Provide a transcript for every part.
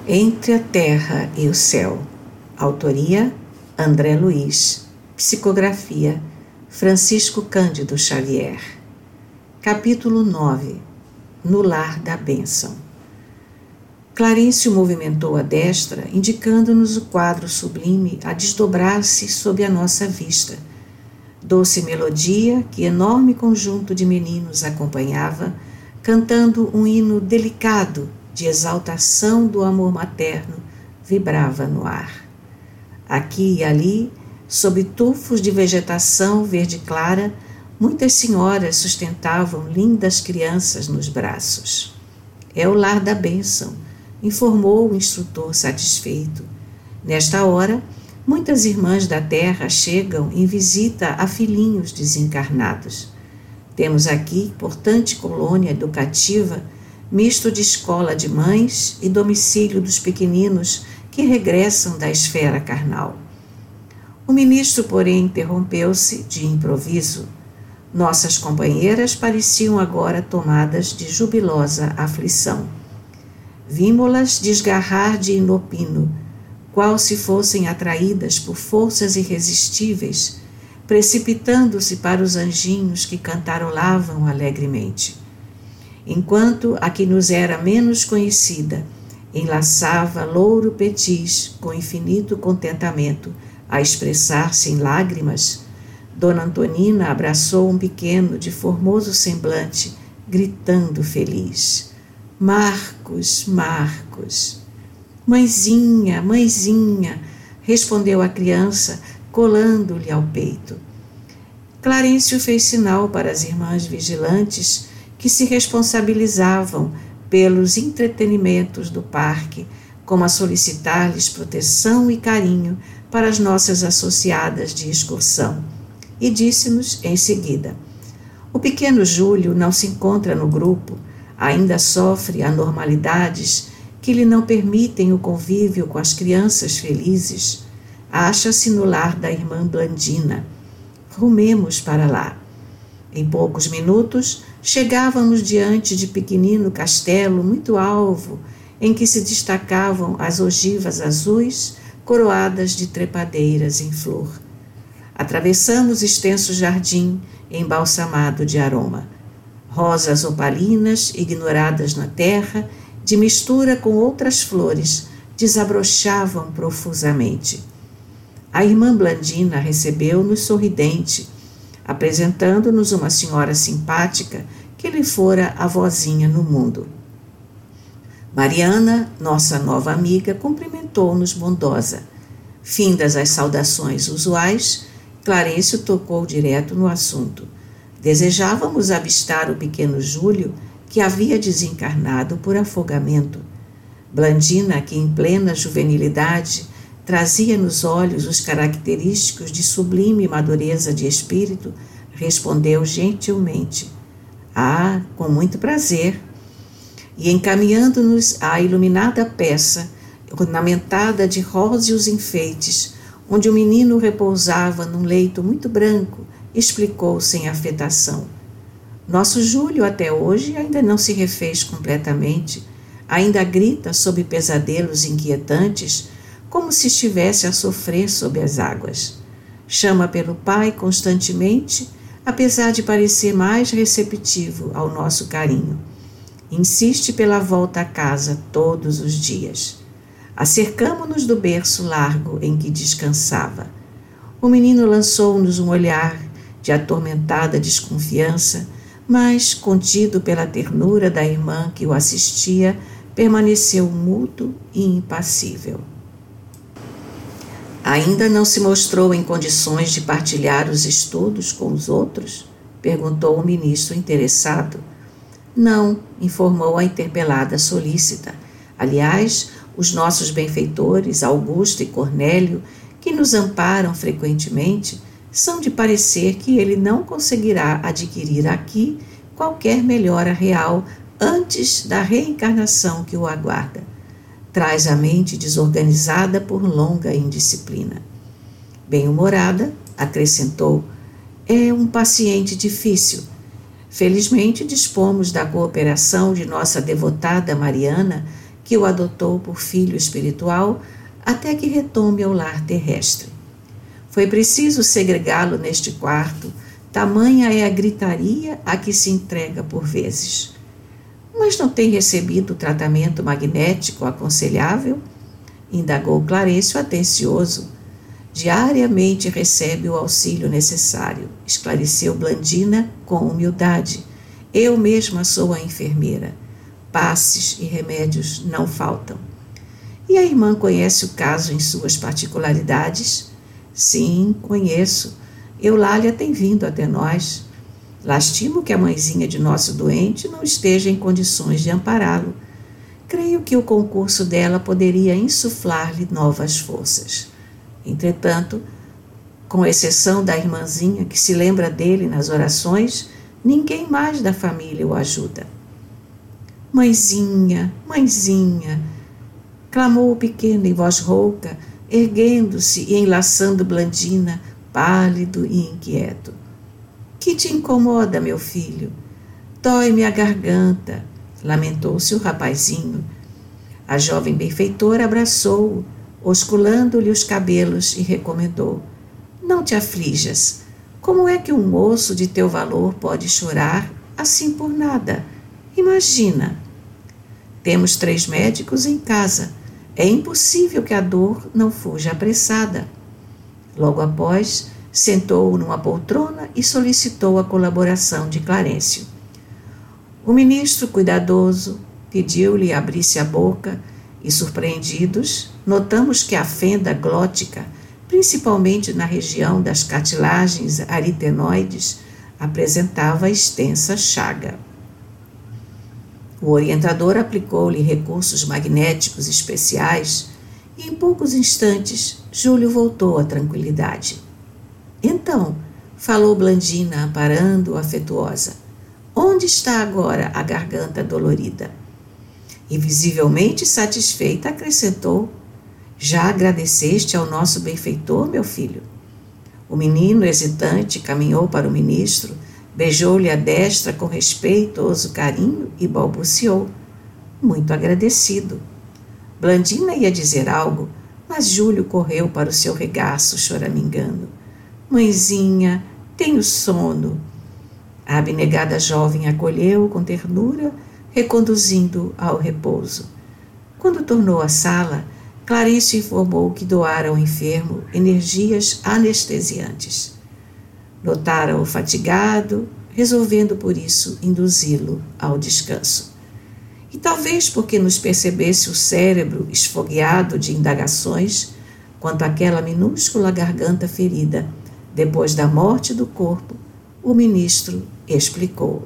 Entre a Terra e o Céu. Autoria: André Luiz. Psicografia: Francisco Cândido Xavier. Capítulo 9. No Lar da Bênção. Clarencio movimentou a destra, indicando-nos o quadro sublime a desdobrar-se sob a nossa vista. Doce melodia que enorme conjunto de meninos acompanhava, cantando um hino delicado de exaltação do amor materno, vibrava no ar. Aqui e ali, sob tufos de vegetação verde clara, muitas senhoras sustentavam lindas crianças nos braços. É o lar da bênção, informou o instrutor satisfeito. Nesta hora, muitas irmãs da terra chegam em visita a filhinhos desencarnados. Temos aqui importante colônia educativa, misto de escola de mães e domicílio dos pequeninos que regressam da esfera carnal. O ministro, porém, interrompeu-se de improviso. Nossas companheiras pareciam agora tomadas de jubilosa aflição. Vimo-las desgarrar de inopino, qual se fossem atraídas por forças irresistíveis, precipitando-se para os anjinhos que cantarolavam alegremente. Enquanto a que nos era menos conhecida enlaçava louro petis com infinito contentamento a expressar-se em lágrimas, Dona Antonina abraçou um pequeno de formoso semblante, gritando feliz: "Marcos, Marcos!" "Mãezinha, mãezinha!" respondeu a criança, colando-lhe ao peito. Clarencio fez sinal para as irmãs vigilantes que se responsabilizavam pelos entretenimentos do parque, como a solicitar-lhes proteção e carinho para as nossas associadas de excursão, e disse-nos em seguida: "O pequeno Júlio não se encontra no grupo, ainda sofre anormalidades que lhe não permitem o convívio com as crianças felizes. Acha-se no lar da irmã Blandina. Rumemos para lá." Em poucos minutos, chegávamos diante de pequenino castelo muito alvo, em que se destacavam as ogivas azuis, coroadas de trepadeiras em flor. Atravessamos extenso jardim, embalsamado de aroma. Rosas opalinas, ignoradas na terra, de mistura com outras flores, desabrochavam profusamente. A irmã Blandina recebeu-nos sorridente, apresentando-nos uma senhora simpática que lhe fora a vozinha no mundo. Mariana, nossa nova amiga, cumprimentou-nos bondosa. Findas as saudações usuais, Clarencio tocou direto no assunto. Desejávamos avistar o pequeno Júlio, que havia desencarnado por afogamento. Blandina, que em plena juvenilidade trazia nos olhos os característicos de sublime madureza de espírito, respondeu gentilmente: "Ah, com muito prazer." E encaminhando-nos à iluminada peça, ornamentada de róseos enfeites, onde o menino repousava num leito muito branco, explicou sem afetação: "Nosso Júlio até hoje ainda não se refez completamente, ainda grita sob pesadelos inquietantes, como se estivesse a sofrer sob as águas. Chama pelo pai constantemente, apesar de parecer mais receptivo ao nosso carinho. Insiste pela volta a casa todos os dias. Acercamo-nos do berço largo em que descansava. O menino lançou-nos um olhar de atormentada desconfiança, mas, contido pela ternura da irmã que o assistia, permaneceu mudo e impassível." "Ainda não se mostrou em condições de partilhar os estudos com os outros?" perguntou o ministro interessado. "Não", informou a interpelada solícita. "Aliás, os nossos benfeitores, Augusto e Cornélio, que nos amparam frequentemente, são de parecer que ele não conseguirá adquirir aqui qualquer melhora real antes da reencarnação que o aguarda. Traz a mente desorganizada por longa indisciplina." Bem-humorada, acrescentou: "É um paciente difícil. Felizmente dispomos da cooperação de nossa devotada Mariana, que o adotou por filho espiritual até que retome ao lar terrestre. Foi preciso segregá-lo neste quarto, tamanha é a gritaria a que se entrega por vezes. Mas não tem recebido o tratamento magnético aconselhável? Indagou Clarencio atencioso. Diariamente recebe o auxílio necessário, esclareceu Blandina com humildade. Eu mesma sou a enfermeira. Passes e remédios não faltam. E a irmã conhece o caso em suas particularidades? Sim, conheço. Eulália tem vindo até nós. Lastimo que a mãezinha de nosso doente não esteja em condições de ampará-lo. Creio que o concurso dela poderia insuflar-lhe novas forças. Entretanto, com exceção da irmãzinha que se lembra dele nas orações, ninguém mais da família o ajuda. Mãezinha, mãezinha, clamou o pequeno em voz rouca, erguendo-se e enlaçando Blandina, pálido e inquieto. Que te incomoda, meu filho? Dói-me a garganta, lamentou-se o rapazinho. A jovem benfeitora abraçou-o, osculando-lhe os cabelos e recomendou: não te aflijas. Como é que um moço de teu valor pode chorar assim por nada? Imagina. Temos 3 médicos em casa. É impossível que a dor não fuja apressada. Logo após, sentou-o numa poltrona e solicitou a colaboração de Clarencio. O ministro, cuidadoso, pediu-lhe abrisse a boca e, surpreendidos, notamos que a fenda glótica, principalmente na região das cartilagens aritenoides, apresentava extensa chaga. O orientador aplicou-lhe recursos magnéticos especiais e, em poucos instantes, Júlio voltou à tranquilidade. Então, falou Blandina, amparando, afetuosa, onde está agora a garganta dolorida? E, visivelmente satisfeita, acrescentou: já agradeceste ao nosso benfeitor, meu filho? O menino, hesitante, caminhou para o ministro, beijou-lhe a destra com respeitoso carinho e balbuciou: muito agradecido. Blandina ia dizer algo, mas Júlio correu para o seu regaço, choramingando: mãezinha, tenho sono. A abnegada jovem acolheu-o com ternura, reconduzindo-o ao repouso. Quando tornou à sala, Clarencio informou que doara ao enfermo energias anestesiantes. Notara-o fatigado, resolvendo por isso induzi-lo ao descanso. E talvez porque nos percebesse o cérebro esfogueado de indagações quanto àquela minúscula garganta ferida, depois da morte do corpo, o ministro explicou.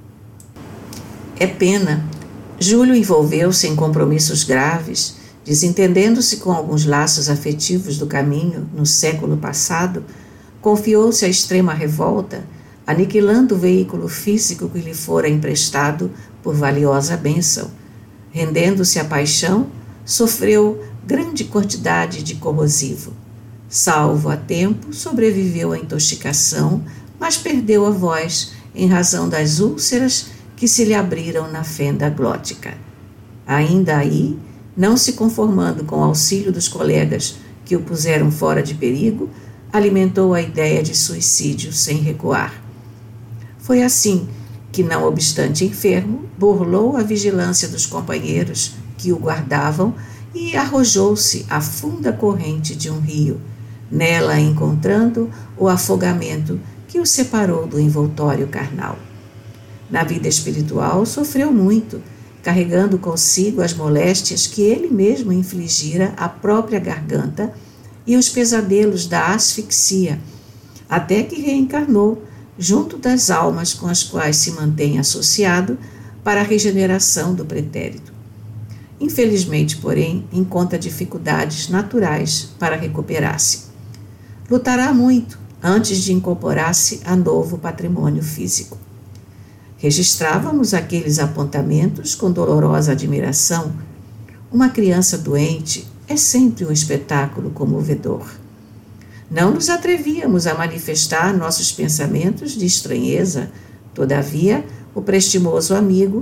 É pena. Júlio envolveu-se em compromissos graves, desentendendo-se com alguns laços afetivos do caminho no século passado, confiou-se à extrema revolta, aniquilando o veículo físico que lhe fora emprestado por valiosa bênção. Rendendo-se à paixão, sofreu grande quantidade de corrosivo. Salvo a tempo, sobreviveu à intoxicação, mas perdeu a voz em razão das úlceras que se lhe abriram na fenda glótica. Ainda aí, não se conformando com o auxílio dos colegas que o puseram fora de perigo, alimentou a ideia de suicídio sem recuar. Foi assim que, não obstante enfermo, burlou a vigilância dos companheiros que o guardavam e arrojou-se à funda corrente de um rio, nela encontrando o afogamento que o separou do envoltório carnal. Na vida espiritual sofreu muito, carregando consigo as moléstias que ele mesmo infligira à própria garganta e os pesadelos da asfixia, até que reencarnou junto das almas com as quais se mantém associado para a regeneração do pretérito. Infelizmente, porém, encontra dificuldades naturais para recuperar-se. Lutará muito antes de incorporar-se a novo patrimônio físico. Registrávamos aqueles apontamentos com dolorosa admiração. Uma criança doente é sempre um espetáculo comovedor. Não nos atrevíamos a manifestar nossos pensamentos de estranheza, todavia, o prestimoso amigo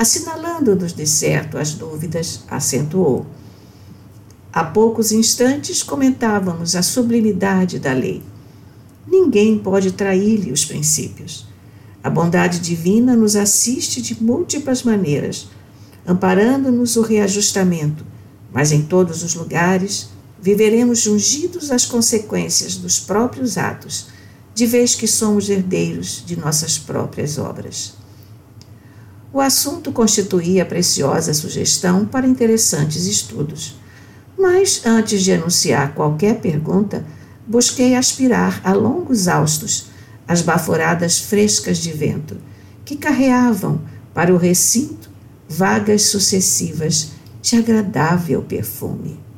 assinalando-nos de certo as dúvidas, acentuou. Há poucos instantes comentávamos a sublimidade da lei. Ninguém pode trair-lhe os princípios. A bondade divina nos assiste de múltiplas maneiras, amparando-nos o reajustamento, mas em todos os lugares viveremos jungidos às consequências dos próprios atos, de vez que somos herdeiros de nossas próprias obras. O assunto constituía preciosa sugestão para interessantes estudos, mas antes de anunciar qualquer pergunta, busquei aspirar a longos haustos as baforadas frescas de vento, que carreavam para o recinto vagas sucessivas de agradável perfume.